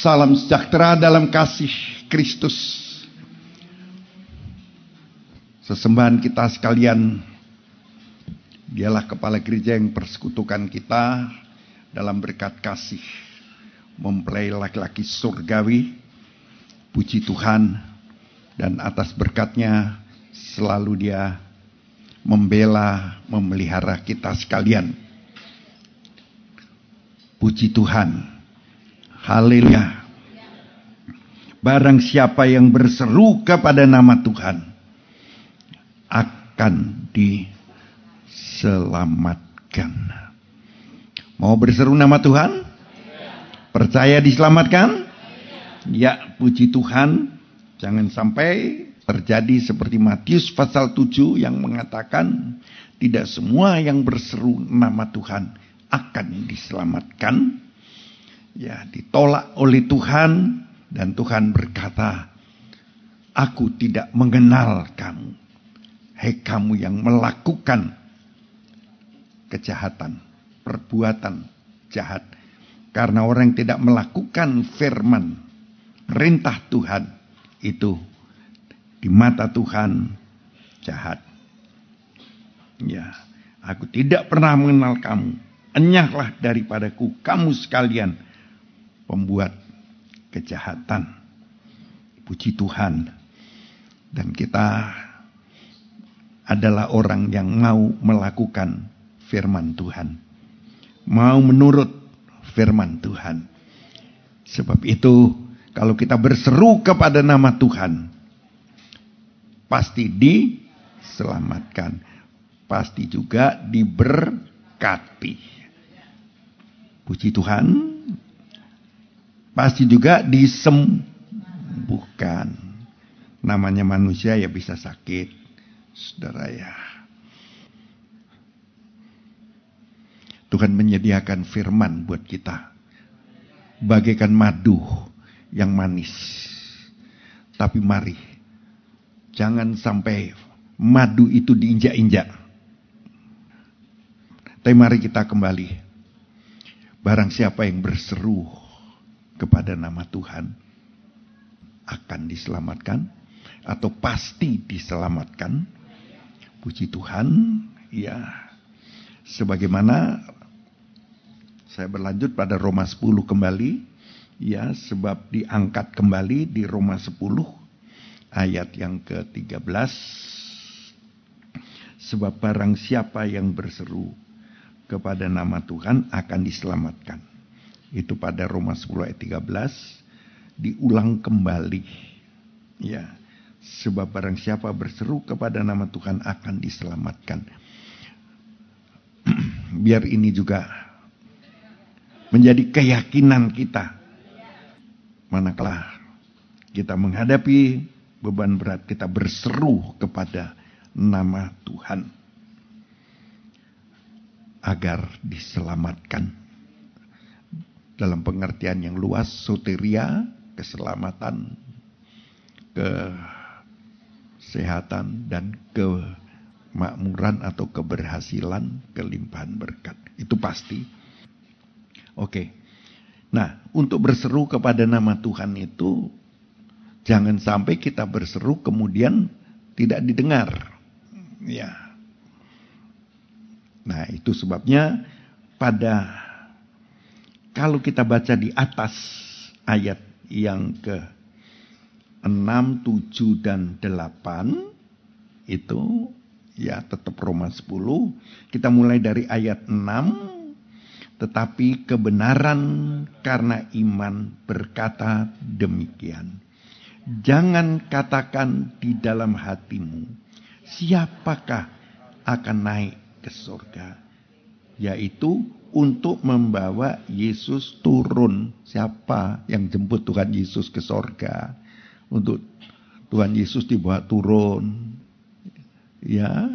Salam sejahtera dalam kasih Kristus. Sesembahan kita sekalian, dialah kepala gereja yang persekutukan kita dalam berkat kasih. Mempelai laki-laki surgawi, puji Tuhan, dan atas berkatnya selalu dia membela, memelihara kita sekalian. Puji Tuhan. Haleluya. Barang siapa yang berseru kepada nama Tuhan akan diselamatkan. Mau berseru nama Tuhan? Percaya diselamatkan? Ya, puji Tuhan. Jangan sampai terjadi seperti Matius pasal 7 yang mengatakan tidak semua yang berseru nama Tuhan akan diselamatkan. Ya, ditolak oleh Tuhan, dan Tuhan berkata, aku tidak mengenal kamu. Hei kamu yang melakukan kejahatan, perbuatan jahat. Karena orang yang tidak melakukan firman, perintah Tuhan, itu di mata Tuhan jahat. Ya, aku tidak pernah mengenal kamu. Enyahlah daripadaku kamu sekalian pembuat kejahatan. Puji Tuhan. Dan kita adalah orang yang mau melakukan firman Tuhan. Mau menurut firman Tuhan. Sebab itu kalau kita berseru kepada nama Tuhan, pasti diselamatkan. Pasti juga diberkati. Puji Tuhan. Pasti juga disembuhkan. Namanya manusia ya bisa sakit, saudara ya. Tuhan menyediakan firman buat kita. Bagaikan madu yang manis. Tapi mari, jangan sampai madu itu diinjak-injak. Tapi mari kita kembali. Barang siapa yang berseru kepada nama Tuhan akan diselamatkan atau pasti diselamatkan. Puji Tuhan. Ya, sebagaimana saya berlanjut pada Roma 10 kembali. Ya, sebab diangkat kembali di Roma 10 ayat yang ke-13. Sebab barang siapa yang berseru kepada nama Tuhan akan diselamatkan. Itu pada Roma 10 ayat 13 diulang kembali. Ya, sebab barang siapa berseru kepada nama Tuhan akan diselamatkan. Biar ini juga menjadi keyakinan kita. Manakala kita menghadapi beban berat, kita berseru kepada nama Tuhan agar diselamatkan. Dalam pengertian yang luas, soteria, keselamatan, kesehatan, dan kemakmuran atau keberhasilan, kelimpahan berkat. Itu pasti. Oke. Nah, untuk berseru kepada nama Tuhan itu, jangan sampai kita berseru kemudian tidak didengar. Ya. Nah, itu sebabnya kalau kita baca di atas ayat yang ke-6, 7, dan 8, itu ya tetap Roma 10. Kita mulai dari ayat 6. Tetapi kebenaran karena iman berkata demikian. Jangan katakan di dalam hatimu, siapakah akan naik ke surga? Yaitu untuk membawa Yesus turun. Siapa yang jemput Tuhan Yesus ke sorga? Untuk Tuhan Yesus dibawa turun. Ya.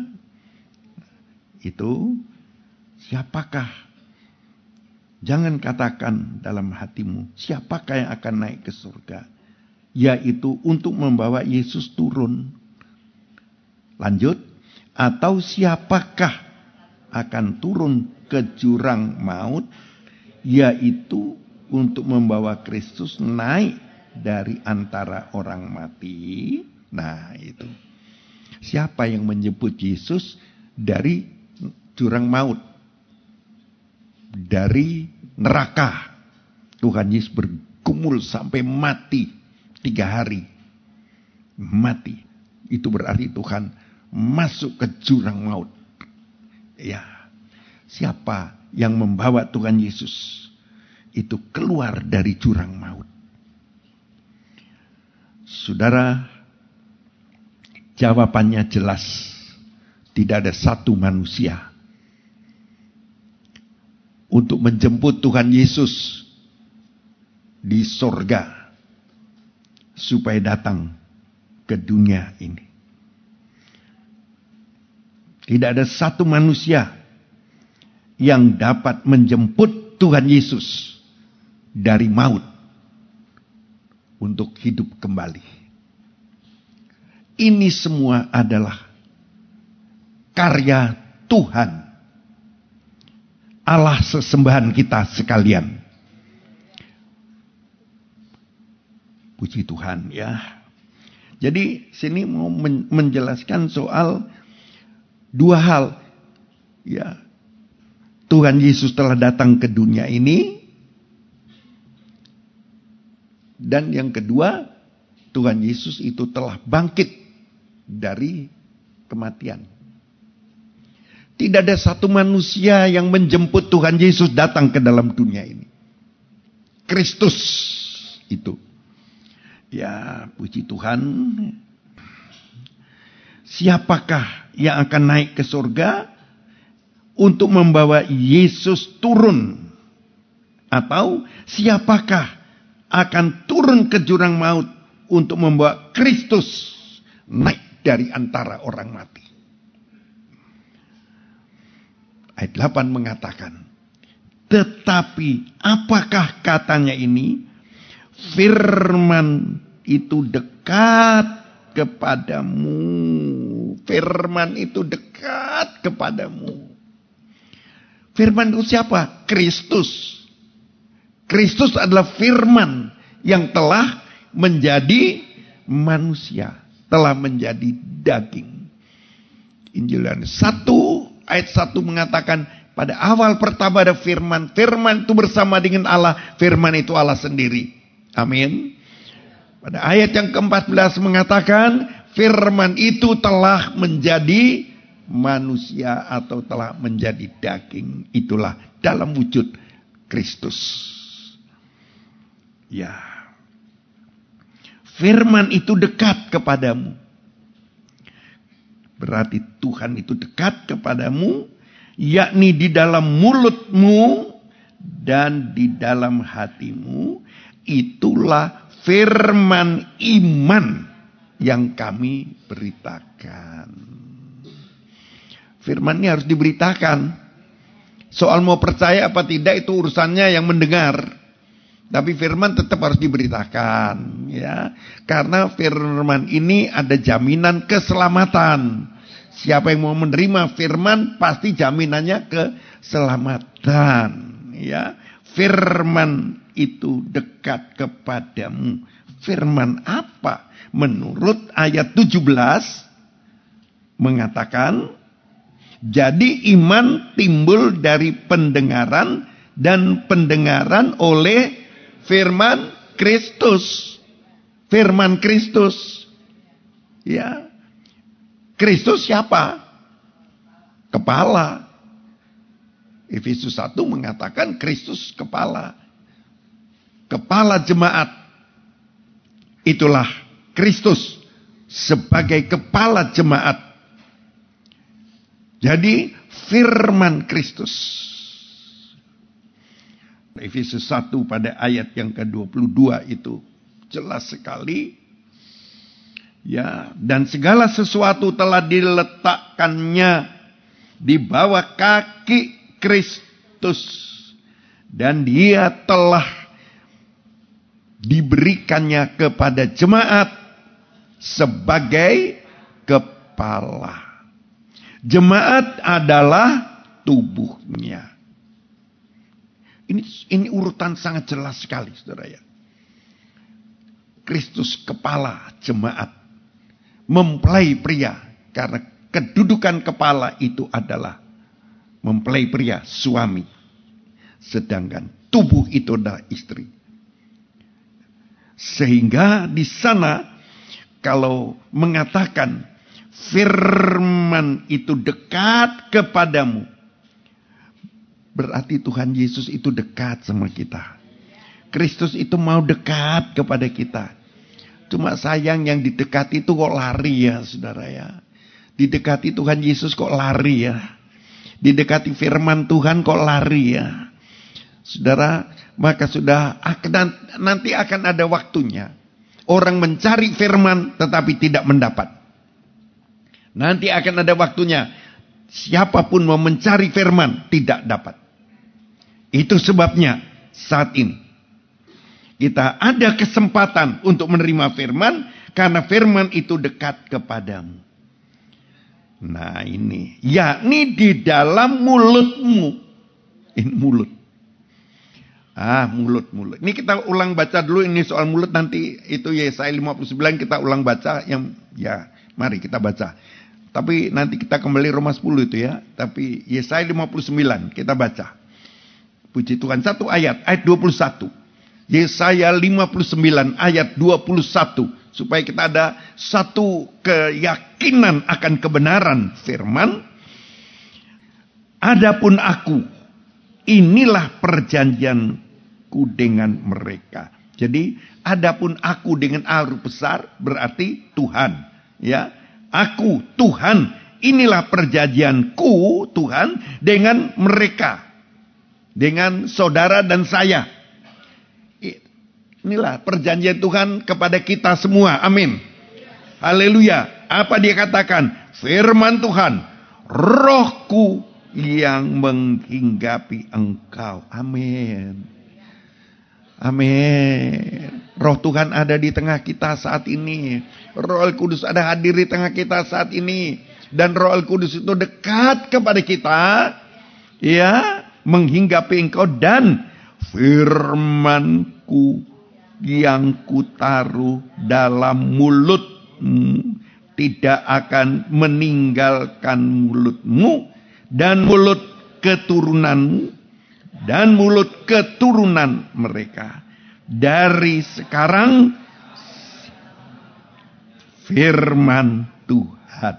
Itu siapakah? Jangan katakan dalam hatimu, siapakah yang akan naik ke surga? Yaitu untuk membawa Yesus turun. Lanjut. Atau siapakah akan turun ke jurang maut, yaitu untuk membawa Kristus naik dari antara orang mati. Nah itu. Siapa yang menjemput Yesus dari jurang maut? Dari neraka. Tuhan Yesus bergumul sampai mati 3 hari. Mati. Itu berarti Tuhan masuk ke jurang maut. Ya. Siapa yang membawa Tuhan Yesus itu keluar dari jurang maut? Saudara, jawabannya jelas. Tidak ada satu manusia untuk menjemput Tuhan Yesus di sorga supaya datang ke dunia ini. Tidak ada satu manusia yang dapat menjemput Tuhan Yesus dari maut untuk hidup kembali. Ini semua adalah karya Tuhan, Allah sesembahan kita sekalian. Puji Tuhan ya. Jadi sini mau menjelaskan soal 2 hal. Ya. Tuhan Yesus telah datang ke dunia ini. Dan yang kedua, Tuhan Yesus itu telah bangkit dari kematian. Tidak ada satu manusia yang menjemput Tuhan Yesus datang ke dalam dunia ini. Kristus itu. Ya, puji Tuhan. Siapakah yang akan naik ke surga untuk membawa Yesus turun? Atau siapakah akan turun ke jurang maut untuk membawa Kristus naik dari antara orang mati? Ayat 8 mengatakan, tetapi apakah katanya ini? Firman itu dekat kepadamu. Firman itu dekat kepadamu. Firman itu siapa? Kristus. Kristus adalah firman yang telah menjadi manusia. Telah menjadi daging. Injil Yohanes 1 ayat 1 mengatakan, pada awal pertama ada firman. Firman itu bersama dengan Allah. Firman itu Allah sendiri. Amin. Pada ayat yang ke-14 mengatakan, firman itu telah menjadi manusia atau telah menjadi daging. Itulah dalam wujud Kristus. Ya. Firman itu dekat kepadamu. Berarti Tuhan itu dekat kepadamu, yakni di dalam mulutmu dan di dalam hatimu. Itulah firman iman yang kami beritakan. Firman ini harus diberitakan. Soal mau percaya apa tidak itu urusannya yang mendengar. Tapi firman tetap harus diberitakan, ya. Karena firman ini ada jaminan keselamatan. Siapa yang mau menerima firman pasti jaminannya keselamatan, ya. Firman itu dekat kepadamu. Firman apa? Menurut ayat 17 mengatakan, jadi iman timbul dari pendengaran dan pendengaran oleh firman Kristus. Firman Kristus. Ya. Kristus siapa? Kepala. Efesus 1 mengatakan Kristus kepala. Kepala jemaat. Itulah Kristus sebagai kepala jemaat. Jadi firman Kristus. Efesus 1 pada ayat yang ke-22 itu jelas sekali. Ya, dan segala sesuatu telah diletakkannya di bawah kaki Kristus, dan dia telah diberikannya kepada jemaat sebagai kepala. Jemaat adalah tubuhnya. Ini urutan sangat jelas sekali, saudara ya. Kristus kepala jemaat, mempelai pria, karena kedudukan kepala itu adalah mempelai pria, suami. Sedangkan tubuh itu adalah istri. Sehingga di sana kalau mengatakan firman itu dekat kepadamu, berarti Tuhan Yesus itu dekat sama kita. Kristus itu mau dekat kepada kita. Cuma sayang yang didekati itu kok lari ya, saudara ya. Didekati Tuhan Yesus kok lari ya. Didekati firman Tuhan kok lari ya. Saudara, maka nanti akan ada waktunya. Orang mencari firman tetapi tidak mendapat. Nanti akan ada waktunya. Siapapun mau mencari firman tidak dapat. Itu sebabnya saat ini kita ada kesempatan untuk menerima firman, karena firman itu dekat kepadamu. Nah ini, yakni di dalam mulutmu. Ini mulut. Mulut. Ini kita ulang baca dulu, ini soal mulut, nanti itu Yesaya 59 kita ulang baca. Mari kita baca. Tapi nanti kita kembali Roma 10 itu ya. Tapi Yesaya 59 kita baca. Puji Tuhan, satu ayat 21. Yesaya 59 ayat 21. Supaya kita ada satu keyakinan akan kebenaran firman. Adapun aku, inilah perjanjianku dengan mereka. Jadi, adapun aku dengan huruf besar berarti Tuhan. Ya, aku, Tuhan, inilah perjanjianku, Tuhan, dengan mereka. Dengan saudara dan saya. Inilah perjanjian Tuhan kepada kita semua. Amin. Haleluya. Apa dia katakan? Firman Tuhan. Rohku yang menghinggapi engkau. Amin. Amin. Roh Tuhan ada di tengah kita saat ini. Roh Al-Kudus ada hadir di tengah kita saat ini. Dan Roh Al-Kudus itu dekat kepada kita. Ya. Menghinggapi engkau, dan firmanku yang kutaruh dalam mulutmu tidak akan meninggalkan mulutmu dan mulut keturunanmu dan mulut keturunan mereka dari sekarang, firman Tuhan.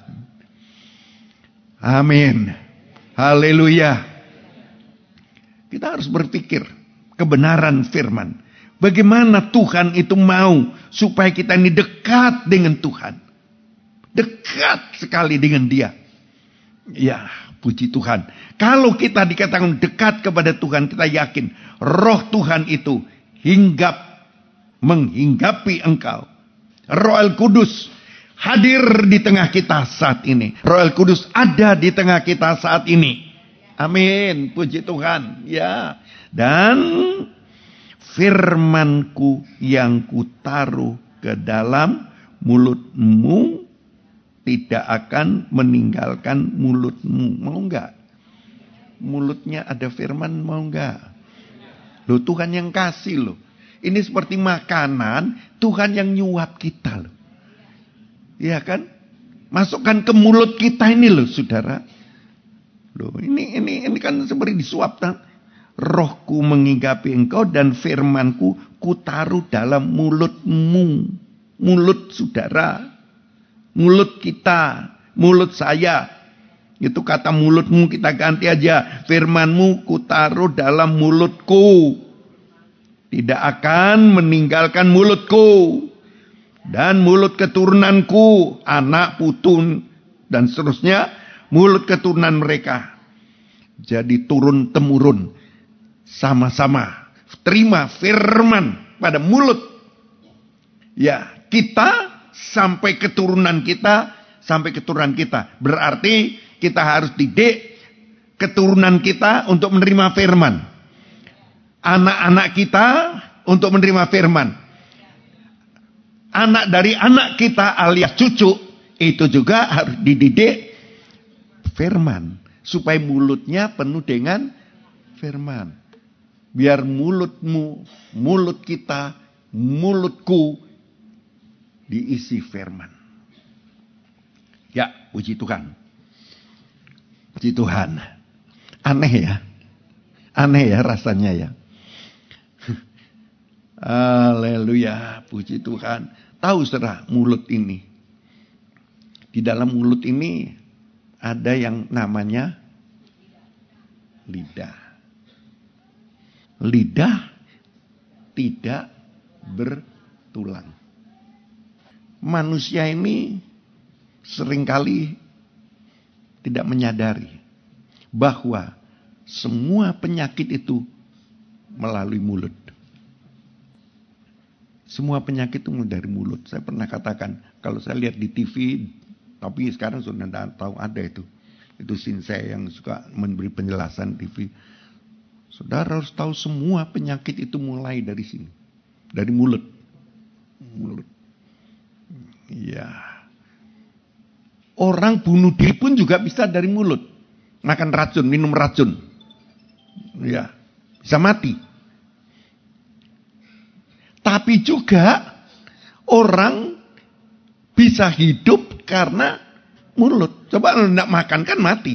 Amin. Haleluya. Kita harus berpikir kebenaran firman. Bagaimana Tuhan itu mau supaya kita ini dekat dengan Tuhan. Dekat sekali dengan Dia. Ya, puji Tuhan. Kalau kita dikatakan dekat kepada Tuhan, kita yakin Roh Tuhan itu menghinggapi engkau. Roh Al-Kudus hadir di tengah kita saat ini. Roh Al-Kudus ada di tengah kita saat ini. Amin, puji Tuhan. Ya, dan firmanku yang kutaruh ke dalam mulutmu tidak akan meninggalkan mulutmu. Mau enggak? Mulutnya ada firman, mau enggak? Loh, Tuhan yang kasih loh. Ini seperti makanan, Tuhan yang nyuap kita loh. Iya kan? Masukkan ke mulut kita ini loh, saudara. Loh, ini kan seperti disuapkan. Rohku menghinggapi engkau dan firmanku kutaruh dalam mulutmu. Mulut saudara. Mulut kita. Mulut saya. Itu kata mulutmu kita ganti aja. Firmanmu kutaruh dalam mulutku. Tidak akan meninggalkan mulutku. Dan mulut keturunanku. Anak, putu dan seterusnya. Mulut keturunan mereka. Jadi turun-temurun. Sama-sama terima firman pada mulut. Ya, kita sampai keturunan kita. Sampai keturunan kita. Berarti kita harus didik keturunan kita untuk menerima firman. Anak-anak kita untuk menerima firman. Anak dari anak kita alias cucu. Itu juga harus dididik firman. Supaya mulutnya penuh dengan firman. Biar mulutmu, mulut kita, mulutku diisi firman. Ya, puji Tuhan. Puji Tuhan. Aneh ya. Aneh ya rasanya ya. Haleluya, puji Tuhan. Tahu saudara, mulut ini. Di dalam mulut ini ada yang namanya lidah. Lidah tidak bertulang. Manusia ini seringkali tidak menyadari bahwa semua penyakit itu melalui mulut. Semua penyakit itu dari mulut. Saya pernah katakan, kalau saya lihat di TV, tapi sekarang sudah tahu ada itu. Itu Sinsei yang suka memberi penjelasan TV. Saudara harus tahu semua penyakit itu mulai dari sini. Dari mulut. Mulut. Iya. Orang bunuh diri pun juga bisa dari mulut. Makan racun, minum racun. Ya, bisa mati. Tapi juga orang bisa hidup karena mulut. Coba kalau tidak makan kan mati.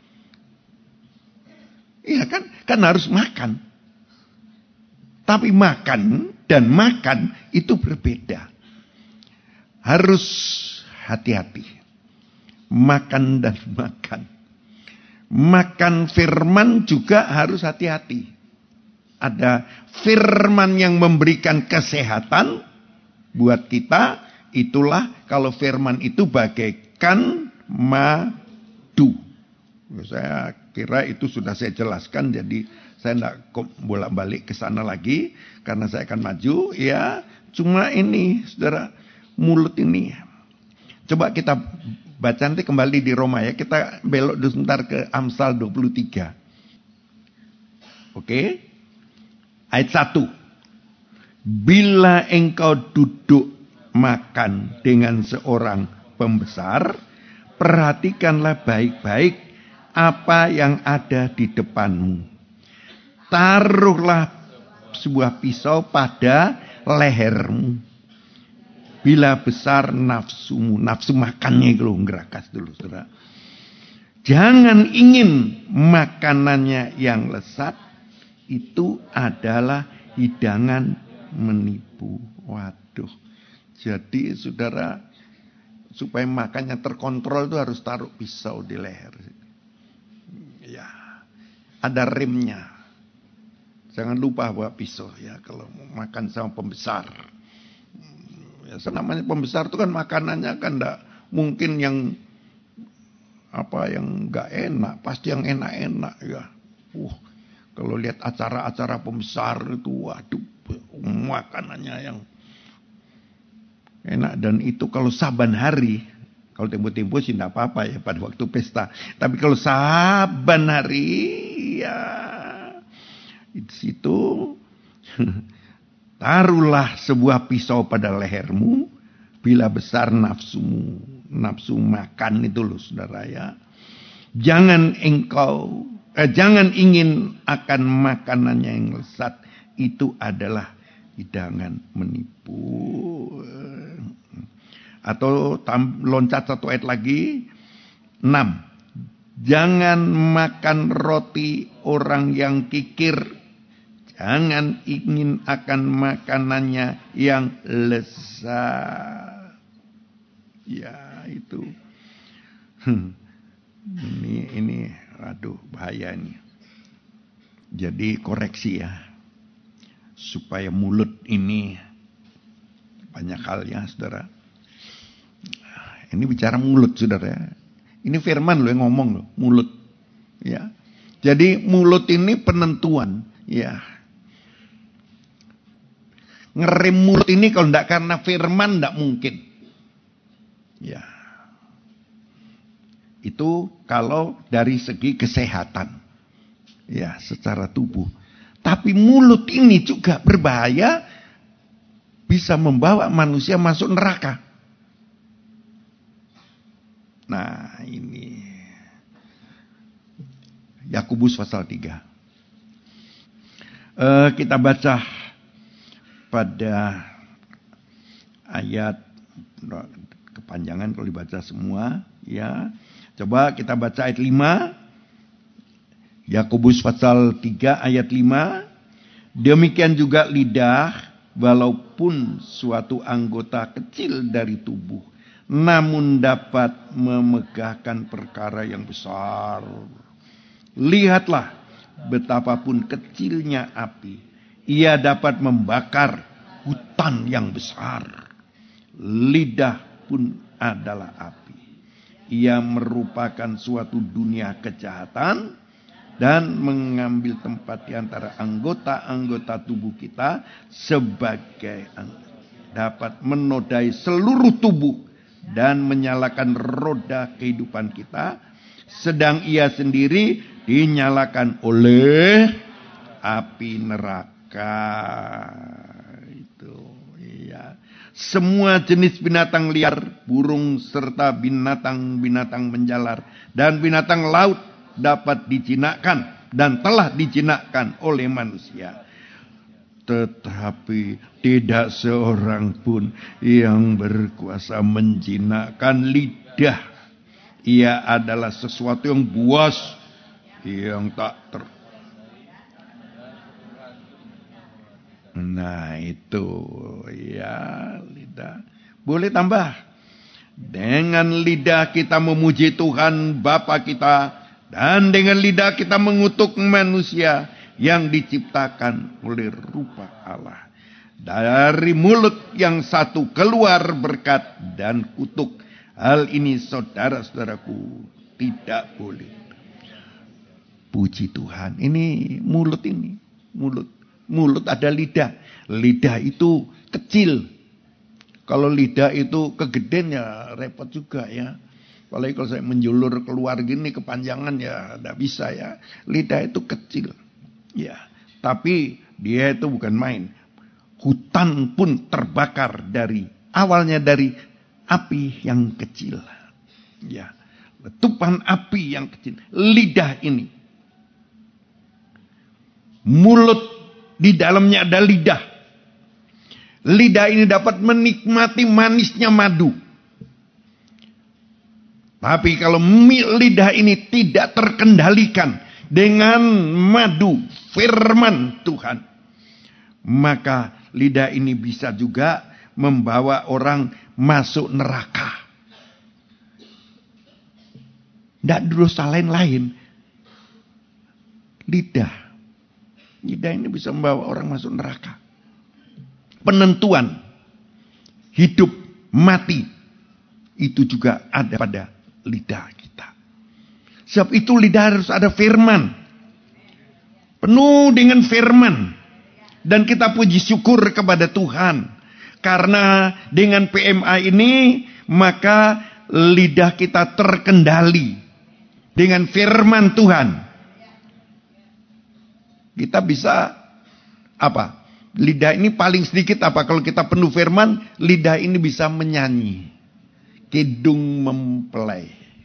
Iya kan? Kan harus makan. Tapi makan dan makan itu berbeda. Harus hati-hati. Makan dan makan. Makan firman juga harus hati-hati. Ada firman yang memberikan kesehatan buat kita. Itulah kalau firman itu bagaikan madu. Saya kira itu sudah saya jelaskan. Jadi saya tidak bolak-balik ke sana lagi. Karena saya akan maju. Ya, cuma ini saudara, mulut ini. Coba kita baca nanti kembali di Roma ya. Kita belok dulu sebentar ke Amsal 23. Oke. Ayat 1. Bila engkau duduk makan dengan seorang pembesar, perhatikanlah baik-baik apa yang ada di depanmu. Taruhlah sebuah pisau pada lehermu. Bila besar nafsumu, nafsu makannya kalau ngerakas dulu saudara. Jangan ingin makanannya yang lezat, itu adalah hidangan menipu. Waduh. Jadi saudara, supaya makannya terkontrol itu harus taruh pisau di leher. Ya, ada remnya. Jangan lupa bawa pisau ya kalau mau makan sama pembesar. Ya, namanya pembesar itu kan makanannya kan enggak mungkin yang apa yang enggak enak, pasti yang enak-enak ya. Kalau lihat acara-acara pembesar itu, waduh, makanannya yang enak. Dan itu kalau saban hari, kalau tempo-tempo sih enggak apa-apa ya pada waktu pesta. Tapi kalau saban hari, ya di situ taruhlah sebuah pisau pada lehermu bila besar nafsumu. Nafsu makan itu loh saudara ya. Jangan ingin akan makanannya yang lezat. Itu adalah hidangan menipu. Atau loncat satu ayat lagi. 6. Jangan makan roti orang yang kikir. Jangan ingin akan makanannya yang lezat. Ya itu. Ini aduh bahaya ini. Jadi koreksi ya. Supaya mulut ini banyak hal ya saudara. Ini bicara mulut saudara. Ini firman loh yang ngomong loh. Mulut. Ya. Jadi mulut ini penentuan. Ya. Ngerem mulut ini kalau tidak karena firman tidak mungkin. Ya. Itu kalau dari segi kesehatan. Ya, secara tubuh. Tapi mulut ini juga berbahaya. Bisa membawa manusia masuk neraka. Nah, ini. Yakobus pasal 3. Kita baca pada ayat, kepanjangan kalau dibaca semua, ya. Coba kita baca ayat 5. Yakobus pasal 3 ayat 5. Demikian juga lidah, walaupun suatu anggota kecil dari tubuh, namun dapat memegahkan perkara yang besar. Lihatlah betapapun kecilnya api, ia dapat membakar hutan yang besar. Lidah pun adalah api. Ia merupakan suatu dunia kejahatan dan mengambil tempat di antara anggota-anggota tubuh kita sebagai dapat menodai seluruh tubuh dan menyalakan roda kehidupan kita, sedang ia sendiri dinyalakan oleh api neraka. Itu, ya. Semua jenis binatang liar, burung serta binatang-binatang menjalar dan binatang laut dapat dijinakkan dan telah dijinakkan oleh manusia. Tetapi tidak seorang pun yang berkuasa menjinakkan lidah. Ia adalah sesuatu yang buas, yang tak Nah itu, ya, lidah. Boleh tambah. Dengan lidah kita memuji Tuhan Bapa kita, dan dengan lidah kita mengutuk manusia yang diciptakan oleh rupa Allah. Dari mulut yang satu keluar berkat dan kutuk. Hal ini saudara-saudaraku tidak boleh. Puji Tuhan. Ini mulut ini. Mulut ada lidah. Lidah itu kecil. Kalau lidah itu kegedean ya repot juga ya. Apalagi kalau saya menjulur keluar gini kepanjangan ya tidak bisa ya. Lidah itu kecil. Ya, tapi dia itu bukan main. Hutan pun terbakar awalnya dari api yang kecil. Ya, letupan api yang kecil. Lidah ini. Mulut di dalamnya ada lidah. Lidah ini dapat menikmati manisnya madu. Tapi kalau lidah ini tidak terkendalikan dengan madu firman Tuhan, maka lidah ini bisa juga membawa orang masuk neraka. Tidak dosa lain-lain. Lidah ini bisa membawa orang masuk neraka. Penentuan hidup mati itu juga ada pada lidah kita. Sebab itu lidah harus ada firman. Penuh dengan firman. Dan kita puji syukur kepada Tuhan. Karena dengan PMA ini, maka lidah kita terkendali. Dengan firman Tuhan. Kita bisa, apa? Lidah ini paling sedikit apa? Kalau kita penuh firman, lidah ini bisa menyanyi. Kidung mempelai.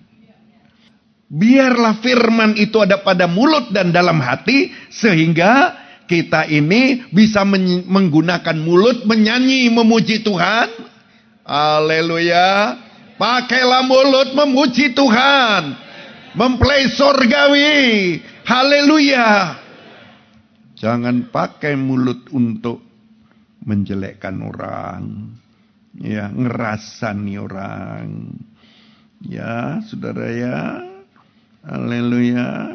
Biarlah firman itu ada pada mulut dan dalam hati, sehingga kita ini bisa menggunakan mulut menyanyi memuji Tuhan. Haleluya. Pakailah mulut memuji Tuhan. Mempelai sorgawi. Haleluya. Jangan pakai mulut untuk menjelekkan orang. Ya, ngerasani orang. Ya, saudara ya. Haleluya.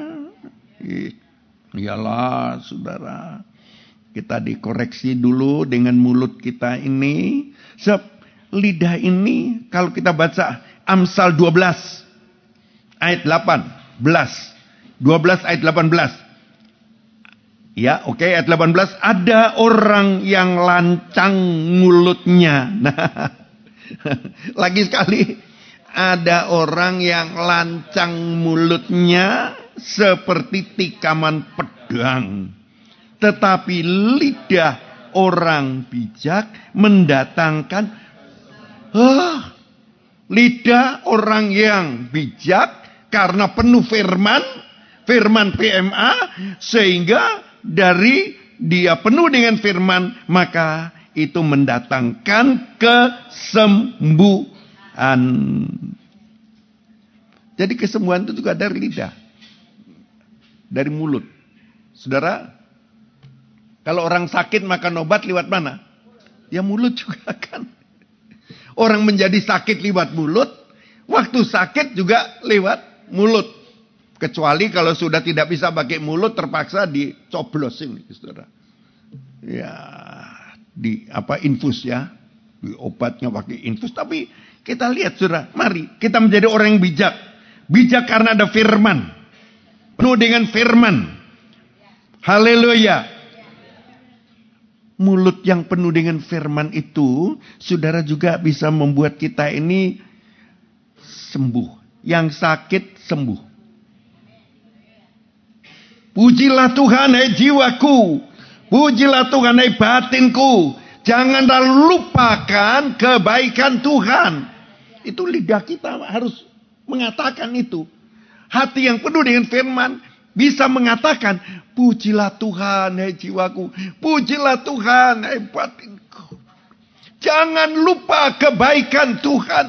Iyalah saudara. Kita dikoreksi dulu dengan mulut kita ini. Sebab lidah ini kalau kita baca Amsal 12 ayat 18. 12 ayat 18. Ya, oke, ayat 18. Ada orang yang lancang mulutnya. Nah, lagi sekali. Ada orang yang lancang mulutnya seperti tikaman pedang. Tetapi lidah orang bijak mendatangkan. Lidah orang yang bijak karena penuh firman PMA, sehingga dari dia penuh dengan firman, maka itu mendatangkan kesembuhan. Jadi kesembuhan itu juga dari lidah, dari mulut. Saudara, kalau orang sakit makan obat lewat mana? Ya mulut juga kan. Orang menjadi sakit lewat mulut, waktu sakit juga lewat mulut. Kecuali kalau sudah tidak bisa pakai mulut, terpaksa dicoblosin, saudara. Ya, infus ya. Di obatnya pakai infus. Tapi kita lihat, saudara, mari kita menjadi orang yang bijak. Bijak karena ada firman. Penuh dengan firman. Haleluya. Mulut yang penuh dengan firman itu, saudara, juga bisa membuat kita ini sembuh. Yang sakit sembuh. Pujilah Tuhan, hai jiwaku. Pujilah Tuhan, hai batinku. Janganlah lupakan kebaikan Tuhan. Itu lidah kita harus mengatakan itu. Hati yang penuh dengan firman bisa mengatakan, pujilah Tuhan, hai jiwaku. Pujilah Tuhan, hai batinku. Jangan lupa kebaikan Tuhan.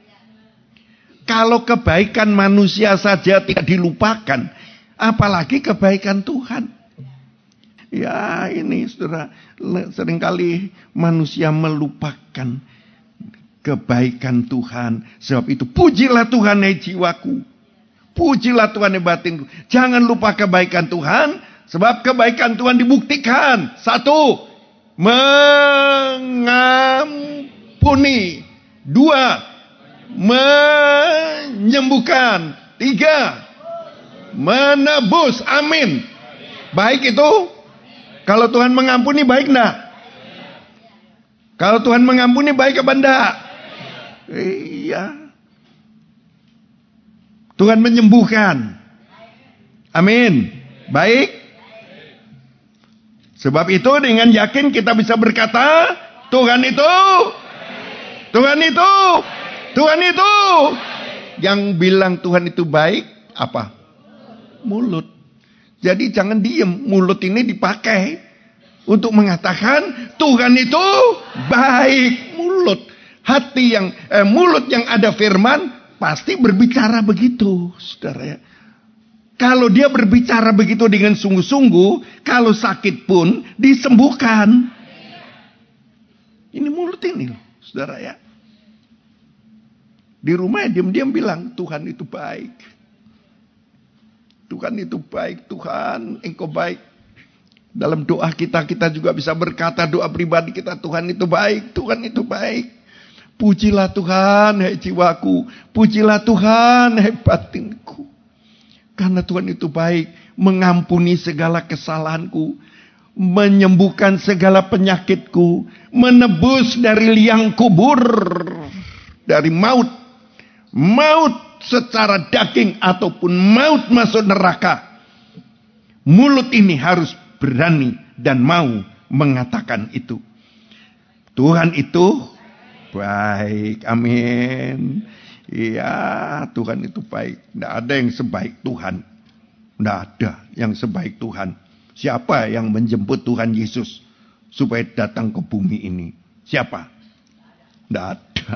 Kalau kebaikan manusia saja tidak dilupakan, apalagi kebaikan Tuhan. Ya ini saudara, seringkali manusia melupakan kebaikan Tuhan. Sebab itu pujilah Tuhan, hai jiwaku. Pujilah Tuhan, hai batinku. Jangan lupa kebaikan Tuhan. Sebab kebaikan Tuhan dibuktikan. 1. Mengampuni. 2. Menyembuhkan. 3. Menebus. Amin. Baik itu. Kalau Tuhan mengampuni baik enggak? Kalau Tuhan mengampuni baik apa enggak? Iya. Tuhan menyembuhkan. Amin. Baik. Sebab itu dengan yakin kita bisa berkata, Tuhan itu. Yang bilang Tuhan itu baik, apa? Mulut. Jadi jangan diem. Mulut ini dipakai untuk mengatakan Tuhan itu baik. Mulut yang ada firman pasti berbicara begitu, saudara ya. Kalau dia berbicara begitu dengan sungguh-sungguh, kalau sakit pun disembuhkan. Ini mulut ini loh, saudara ya. Di rumah diam-diam bilang, Tuhan itu baik. Tuhan itu baik, Tuhan Engkau baik. Dalam doa kita juga bisa berkata, doa pribadi kita, Tuhan itu baik, Tuhan itu baik. Pujilah Tuhan, hai jiwaku. Pujilah Tuhan, hai batinku. Karena Tuhan itu baik, mengampuni segala kesalahanku, menyembuhkan segala penyakitku, menebus dari liang kubur, dari maut secara daging ataupun maut masuk neraka. Mulut ini harus berani dan mau mengatakan itu. Tuhan itu baik. Amin. Iya, Tuhan itu baik. Tidak ada yang sebaik Tuhan. Tidak ada yang sebaik Tuhan. Siapa yang menjemput Tuhan Yesus supaya datang ke bumi ini? Siapa? Tidak ada.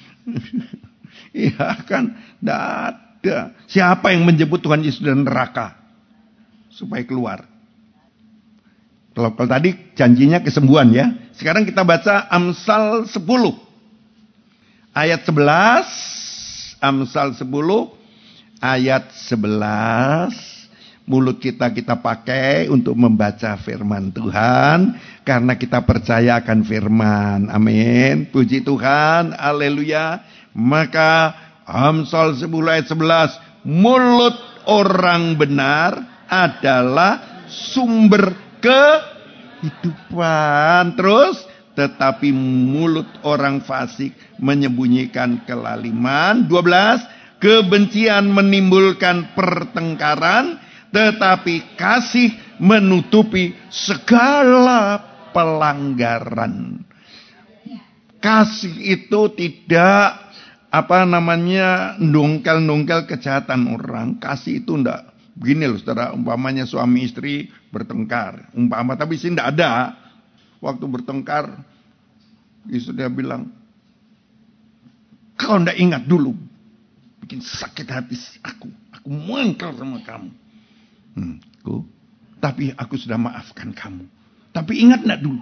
Iya kan? Tidak ada. Siapa yang menjemput Tuhan Yesus dari neraka supaya keluar? Kalau tadi janjinya kesembuhan ya. Sekarang kita baca Amsal 10. Ayat 11. Amsal 10 ayat 11. Mulut kita pakai untuk membaca firman Tuhan. Karena kita percaya akan firman. Amin. Puji Tuhan. Haleluya. Maka Amsal 10 ayat 11. Mulut orang benar adalah sumber kehidupan. Terus. Tetapi mulut orang fasik menyembunyikan kelaliman. 12. Kebencian menimbulkan pertengkaran. Tetapi kasih menutupi segala pelanggaran. Kasih itu tidak nongkel-nongkel kejahatan orang. Kasih itu tidak Begini loh saudara, umpamanya suami istri bertengkar. Tapi sih tidak ada. Waktu bertengkar, istri dia bilang, kau tidak ingat dulu. Bikin sakit hati aku. Aku mengkel sama kamu. Tapi aku sudah maafkan kamu. Tapi ingat tidak dulu.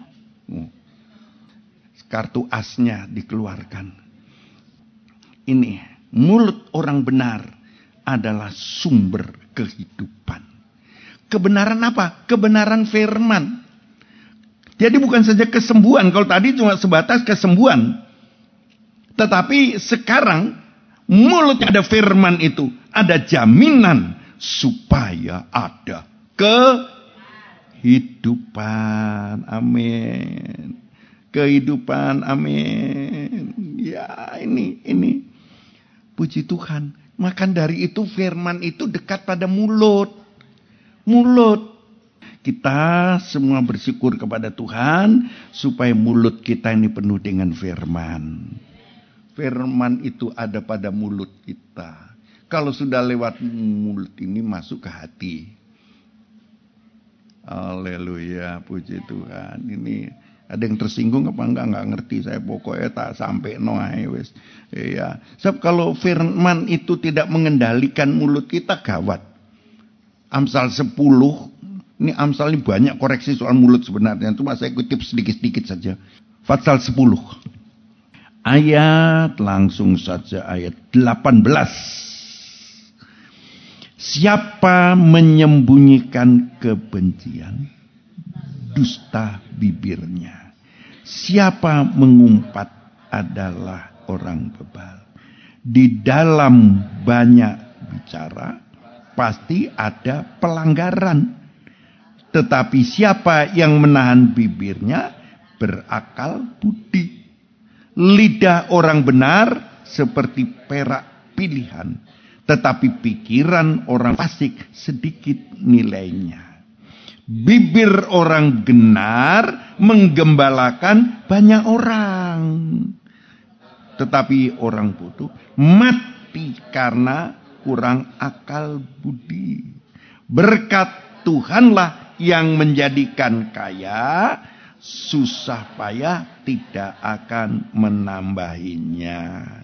Kartu asnya dikeluarkan. Ini, mulut orang benar adalah sumber kehidupan. Kebenaran apa? Kebenaran firman. Jadi bukan saja kesembuhan. Kalau tadi cuma sebatas kesembuhan. Tetapi sekarang mulut ada firman itu. Ada jaminan supaya ada kehidupan. Amin. Kehidupan. Amin. Ya ini. Puji Tuhan. Maka dari itu firman itu dekat pada mulut. Mulut. Kita semua bersyukur kepada Tuhan supaya mulut kita ini penuh dengan firman. Firman itu ada pada mulut kita. Kalau sudah lewat mulut ini masuk ke hati. Haleluya, puji Tuhan. Ini ada yang tersinggung apa enggak ngerti saya, pokoknya tak sampai noai wes. Iya. Sebab kalau firman itu tidak mengendalikan mulut kita gawat. Amsal 10, ini Amsal ini banyak koreksi soal mulut sebenarnya, cuma saya kutip sedikit-sedikit saja. Pasal 10. Ayat langsung saja ayat 18. Siapa menyembunyikan kebencian, dusta bibirnya. Siapa mengumpat adalah orang bebal. Di dalam banyak bicara pasti ada pelanggaran. Tetapi siapa yang menahan bibirnya berakal budi. Lidah orang benar seperti perak pilihan. Tetapi pikiran orang fasik sedikit nilainya. Bibir orang benar menggembalakan banyak orang. Tetapi orang bodoh mati karena kurang akal budi. Berkat Tuhanlah yang menjadikan kaya, susah payah tidak akan menambahinya.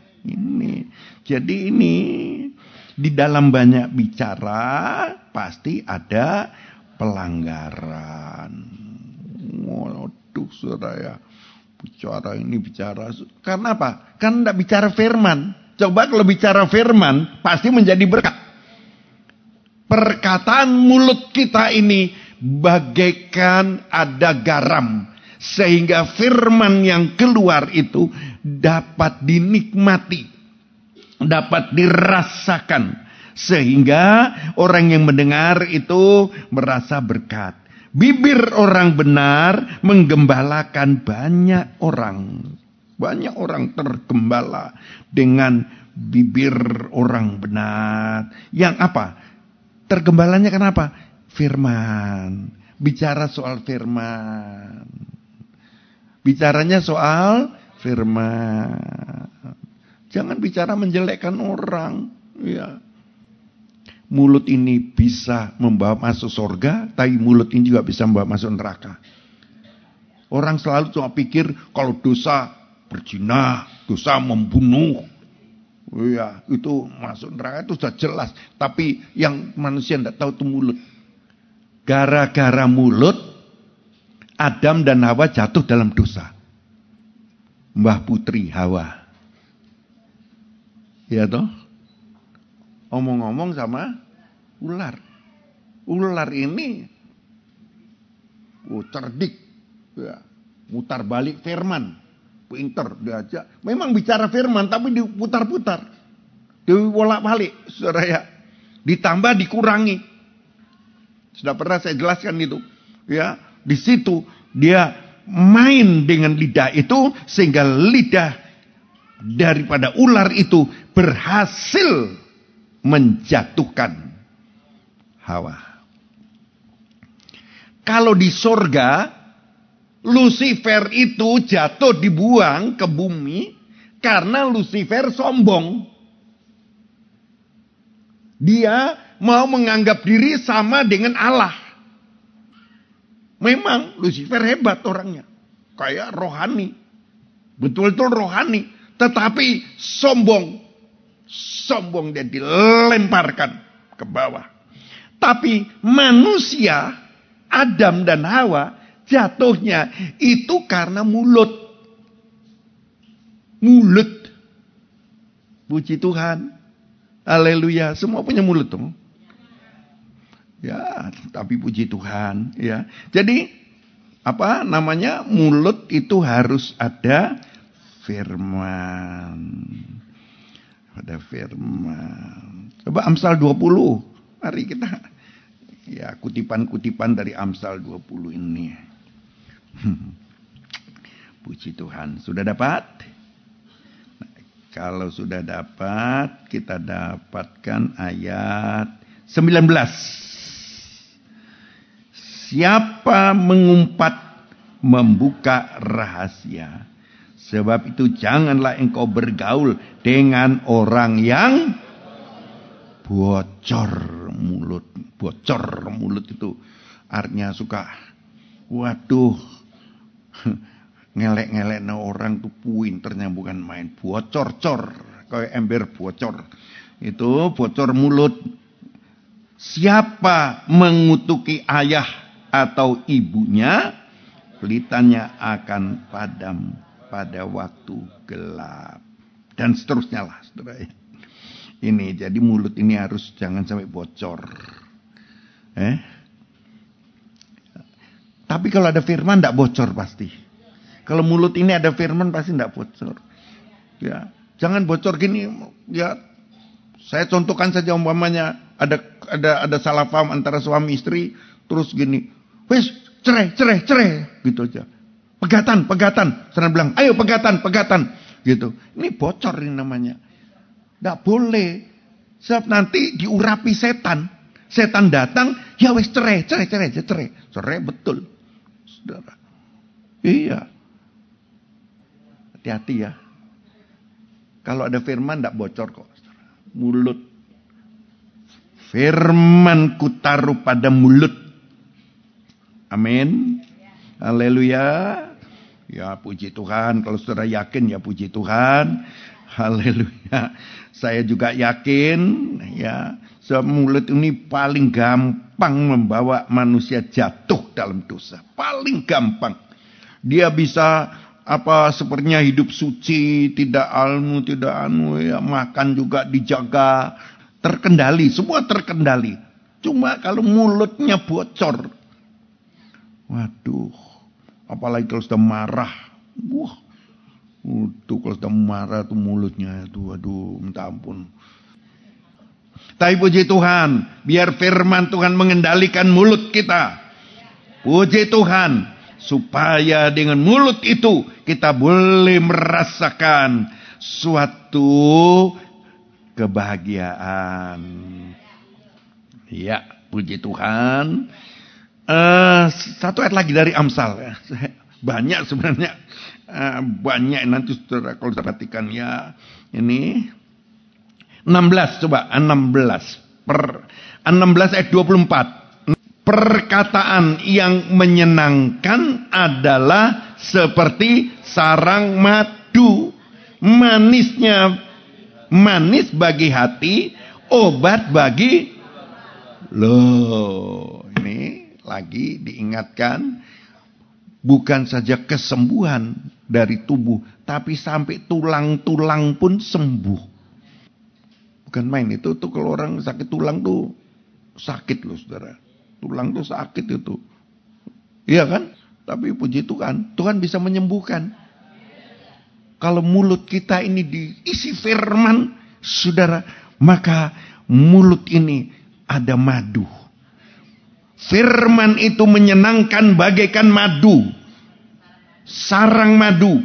Jadi ini di dalam banyak bicara pasti ada pelanggaran. Waduh saudara ya. Bicara. Karena apa? Kan tidak bicara firman. Coba kalau bicara firman, pasti menjadi berkat. Perkataan mulut kita ini bagaikan ada garam. Sehingga firman yang keluar itu dapat dinikmati. Dapat dirasakan. Sehingga orang yang mendengar itu merasa berkat. Bibir orang benar menggembalakan banyak orang. Banyak orang tergembala dengan bibir orang benar. Yang apa? Tergembalanya kenapa? Firman. Bicara soal firman. Bicaranya soal firman. Jangan bicara menjelekkan orang. Ya. Mulut ini bisa membawa masuk surga, tapi mulut ini juga bisa membawa masuk neraka. Orang selalu cuma pikir kalau dosa berzina, dosa membunuh, ya itu masuk neraka itu sudah jelas. Tapi yang manusia tidak tahu itu mulut. Gara-gara mulut, Adam dan Hawa jatuh dalam dosa. Mbah Putri Hawa. Ya toh? Omong-omong sama ular. Ular ini cerdik. Ya, mutar balik firman. Pinter diajak. Memang bicara firman tapi diputar-putar. Dibolak-balik, saudara ya. Ditambah dikurangi. Sudah pernah saya jelaskan itu. Ya, di situ dia main dengan lidah itu sehingga lidah daripada ular itu berhasil menjatuhkan Hawa. Kalau di sorga, Lucifer itu jatuh dibuang ke bumi karena Lucifer sombong. Dia mau menganggap diri sama dengan Allah. Memang Lucifer hebat orangnya. Kayak rohani. Betul-betul rohani. Tetapi sombong. Sombong dia dilemparkan ke bawah. Tapi manusia, Adam dan Hawa, jatuhnya itu karena mulut. Mulut. Puji Tuhan. Haleluya. Semua punya mulut dong. Ya, tapi puji Tuhan. Ya. Jadi, apa namanya? Mulut itu harus ada firman. Ada firman. Coba Amsal 20. Mari kita. Ya, kutipan-kutipan dari Amsal 20 ini. Puji Tuhan. Sudah dapat? Kalau sudah dapat, kita dapatkan ayat 19. Siapa mengumpat, membuka rahasia. Sebab itu janganlah engkau bergaul dengan orang yang bocor mulut. Bocor mulut itu artinya suka, waduh, ngelek-ngelek orang tuh pinternya bukan main. Bocor-cor, kayak ember bocor. Itu bocor mulut. Siapa mengutuki ayah atau ibunya, pelitannya akan padam pada waktu gelap. Dan seterusnya lah, saudara. Ini, jadi mulut ini harus jangan sampai bocor. Tapi kalau ada firman tidak bocor pasti. Kalau mulut ini ada firman pasti tidak bocor. Ya, jangan bocor gini. Ya, saya contohkan saja umpamanya ada salah paham antara suami istri, terus gini, wes cerai, gitu aja. Pegatan. Saya bilang, ayo pegatan, gitu. Ini bocor ini namanya. Tidak boleh. Sebab nanti diurapi setan. Setan datang, ya wes cerai. Cerai betul, saudara. Iya. Hati-hati ya. Kalau ada firman tidak bocor kok. Mulut. Firman ku taruh pada mulut. Amin. Haleluya. Ya puji Tuhan. Kalau saudara yakin ya puji Tuhan. Haleluya. Saya juga yakin. Ya. Sebab mulut ini paling gampang membawa manusia jatuh dalam dosa. Paling gampang. Dia bisa sepertinya hidup suci, tidak ya, makan juga dijaga, terkendali, semua terkendali. Cuma kalau mulutnya bocor, waduh, apalagi kalau sudah marah, kalau sudah marah tuh mulutnya itu, waduh, minta ampun. Tapi puji Tuhan, biar firman Tuhan mengendalikan mulut kita. Puji Tuhan. Supaya dengan mulut itu kita boleh merasakan suatu kebahagiaan. Ya, puji Tuhan. Satu ayat lagi dari Amsal. Banyak sebenarnya. Banyak nanti saudara kalau perhatikan ya. Ini 16 coba. 16 ayat 24. Perkataan yang menyenangkan adalah seperti sarang madu. Manis bagi hati, obat bagi. Loh, ini lagi diingatkan. Bukan saja kesembuhan dari tubuh, tapi sampai tulang-tulang pun sembuh. Bukan main itu tuh kalau orang sakit tulang tuh sakit loh saudara. Tulang tuh sakit itu. Iya kan? Tapi puji Tuhan, Tuhan bisa menyembuhkan. Kalau mulut kita ini diisi firman, saudara, maka mulut ini ada madu. Firman itu menyenangkan bagaikan madu. Sarang madu.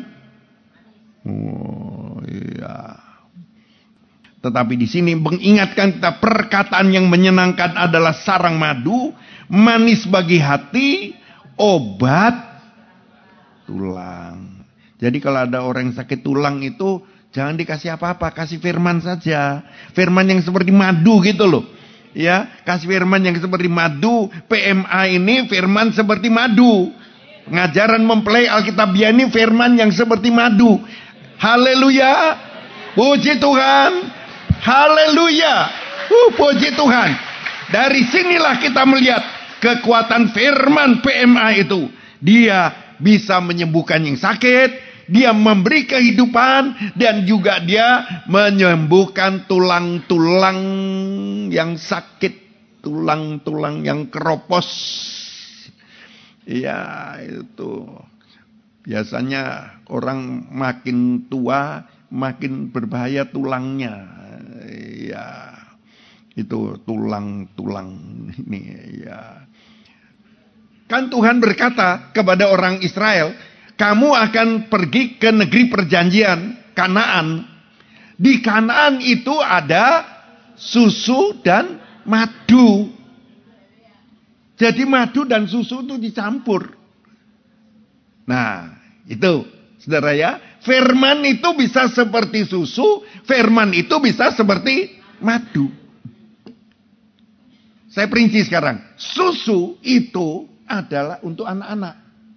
Oh iya. Tetapi di sini mengingatkan kita perkataan yang menyenangkan adalah sarang madu. Manis bagi hati, obat tulang. Jadi kalau ada orang yang sakit tulang itu Jangan dikasih apa-apa, kasih firman saja. Firman yang seperti madu gitu loh. Ya, kasih firman yang seperti madu. PMA ini firman seperti madu. Pengajaran mempelai Alkitabiah ini firman yang seperti madu. Haleluya. Puji Tuhan. Haleluya. Puji Tuhan. Dari sinilah kita melihat kekuatan firman PMA itu. Dia bisa menyembuhkan yang sakit. Dia memberi kehidupan. Dan juga dia menyembuhkan tulang-tulang yang sakit. Tulang-tulang yang keropos. Ya itu. Biasanya orang makin tua, makin berbahaya tulangnya. Ya, itu tulang-tulang ini ya. Kan Tuhan berkata kepada orang Israel, kamu akan pergi ke negeri perjanjian, Kanaan. Di Kanaan itu ada susu dan madu. Jadi madu dan susu itu dicampur. Nah, itu saudara ya. Firman itu bisa seperti susu. Firman itu bisa seperti madu. Saya perinci sekarang. Susu itu adalah untuk anak-anak.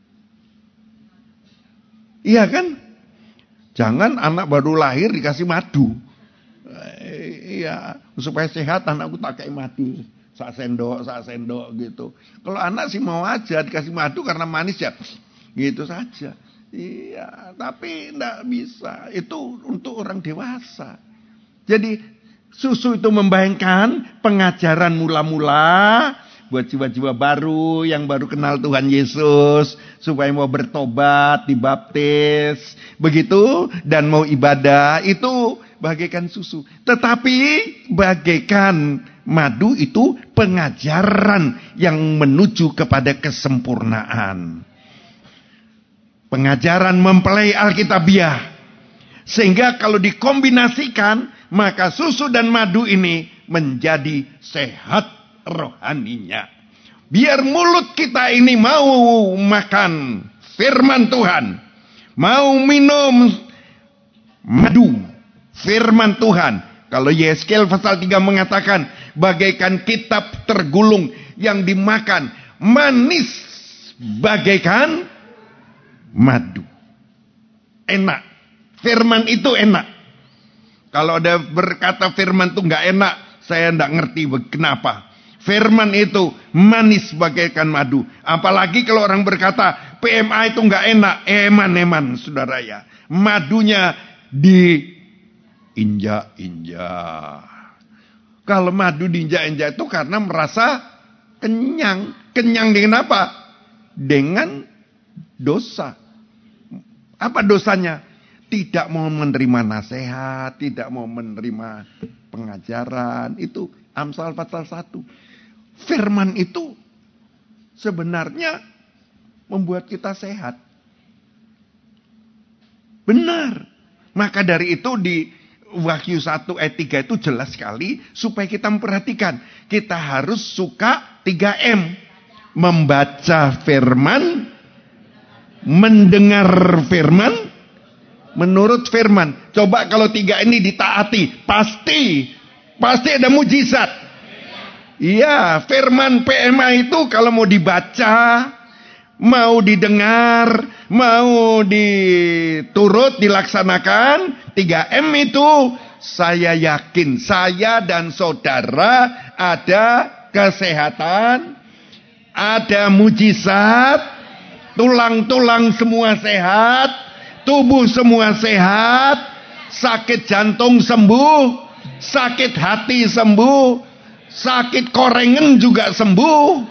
Iya kan? Jangan anak baru lahir dikasih madu. Iya, supaya sehat anakku tak kayak madu. Sak sendok gitu. Kalau anak sih mau aja dikasih madu karena manis ya. Gitu saja. Iya, tapi enggak bisa. Itu untuk orang dewasa. Jadi susu itu membayangkan pengajaran mula-mula buat jiwa-jiwa baru yang baru kenal Tuhan Yesus supaya mau bertobat, dibaptis, begitu dan mau ibadah itu bagaikan susu. Tetapi bagaikan madu itu pengajaran yang menuju kepada kesempurnaan. Pengajaran mempelai Alkitabiah. Sehingga kalau dikombinasikan, maka susu dan madu ini menjadi sehat rohaninya. Biar mulut kita ini mau makan firman Tuhan. Mau minum madu firman Tuhan. Kalau Yeskel pasal 3 mengatakan, bagaikan kitab tergulung yang dimakan. Manis bagaikan madu. Enak. Firman itu enak. Kalau ada berkata firman itu nggak enak, saya nggak ngerti kenapa. Firman itu manis bagaikan madu. Apalagi kalau orang berkata PMA itu nggak enak, eman saudara ya. Madunya diinjak-injak. Kalau madu diinjak-injak itu karena merasa kenyang. Kenyang dengan apa? Dengan dosa. Apa dosanya? Tidak mau menerima nasihat, tidak mau menerima pengajaran. Itu Amsal pasal 1. Firman itu sebenarnya membuat kita sehat. Benar. Maka dari itu di Wahyu 1 ayat 3 itu jelas sekali supaya kita memperhatikan. Kita harus suka 3M. Membaca firman, mendengar firman, menurut firman. Coba kalau 3 ini ditaati, pasti ada mujizat. Iya, firman PMA itu kalau mau dibaca, mau didengar, mau diturut, dilaksanakan, 3M itu saya yakin, saya dan saudara ada kesehatan, ada mujizat, tulang-tulang semua sehat, tubuh semua sehat, sakit jantung sembuh, sakit hati sembuh, sakit korengan juga sembuh.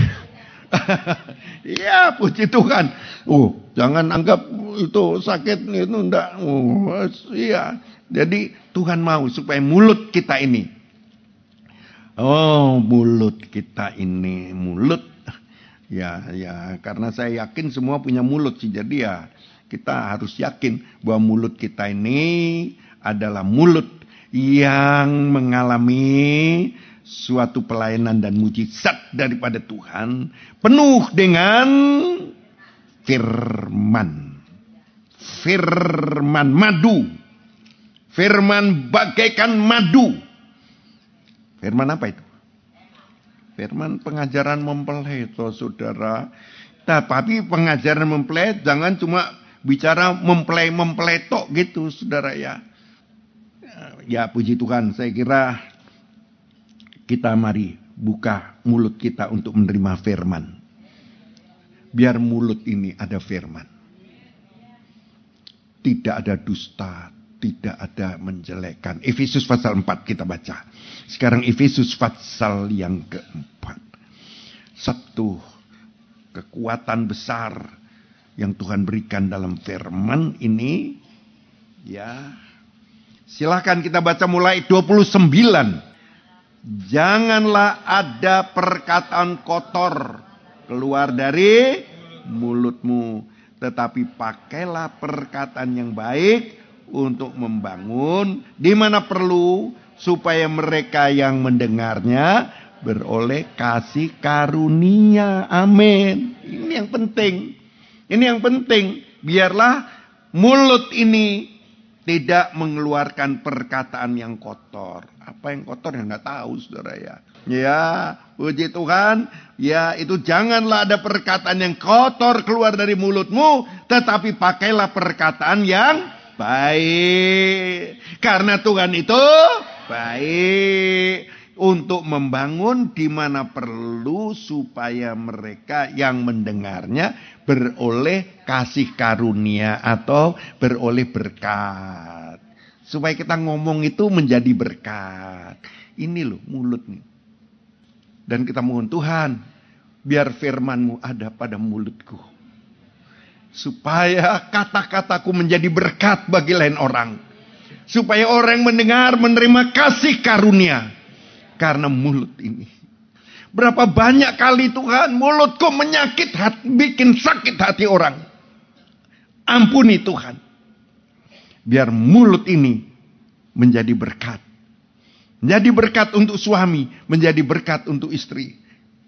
Ya, puji Tuhan. Jangan anggap itu sakit itu enggak. Iya. Jadi Tuhan mau supaya mulut kita ini. Mulut kita ini, mulut. Ya, karena saya yakin semua punya mulut sih. Jadi ya kita harus yakin bahwa mulut kita ini adalah mulut yang mengalami suatu pelayanan dan mujizat daripada Tuhan, penuh dengan firman madu. Firman bagaikan madu. Firman apa itu? Firman pengajaran mempelai, saudara. Tapi pengajaran mempelai jangan cuma bicara mempelai tok gitu, saudara ya. Ya puji Tuhan, saya kira kita mari buka mulut kita untuk menerima firman. Biar mulut ini ada firman. Tidak ada dusta, tidak ada menjelekkan. Efesus pasal 4 kita baca. Sekarang Efesus pasal yang keempat. Satu kekuatan besar yang Tuhan berikan dalam firman ini. Ya, silakan kita baca mulai 29. Janganlah ada perkataan kotor keluar dari mulutmu, tetapi pakailah perkataan yang baik untuk membangun di mana perlu, supaya mereka yang mendengarnya beroleh kasih karunia. Amin. Ini yang penting. Ini yang penting. Biarlah mulut ini tidak mengeluarkan perkataan yang kotor. Apa yang kotor yang nggak tahu, saudara ya. Ya, puji Tuhan. Ya, itu janganlah ada perkataan yang kotor keluar dari mulutmu, tetapi pakailah perkataan yang baik. Karena Tuhan itu baik. Untuk membangun di mana perlu, supaya mereka yang mendengarnya beroleh kasih karunia atau beroleh berkat. Supaya kita ngomong itu menjadi berkat. Ini loh mulut nih. Dan kita mohon Tuhan, biar firman-Mu ada pada mulutku. Supaya kata-kataku menjadi berkat bagi lain orang. Supaya orang yang mendengar menerima kasih karunia. Karena mulut ini. Berapa banyak kali Tuhan mulutku menyakit hati, bikin sakit hati orang. Ampuni Tuhan. Biar mulut ini menjadi berkat. Menjadi berkat untuk suami, menjadi berkat untuk istri.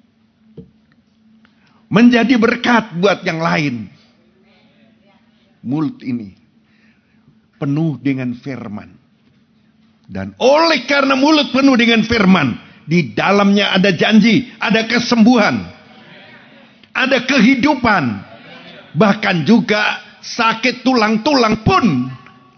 Menjadi berkat buat yang lain. Mulut ini penuh dengan firman. Dan oleh karena mulut penuh dengan firman, di dalamnya ada janji, ada kesembuhan, ada kehidupan, bahkan juga sakit tulang-tulang pun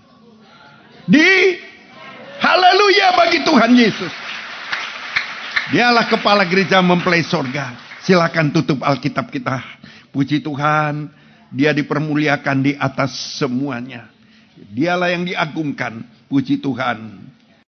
haleluya bagi Tuhan Yesus. Dialah kepala gereja mempelai sorga. Silakan tutup Alkitab kita. Puji Tuhan, Dia dipermuliakan di atas semuanya. Dialah yang diagungkan. Puji Tuhan.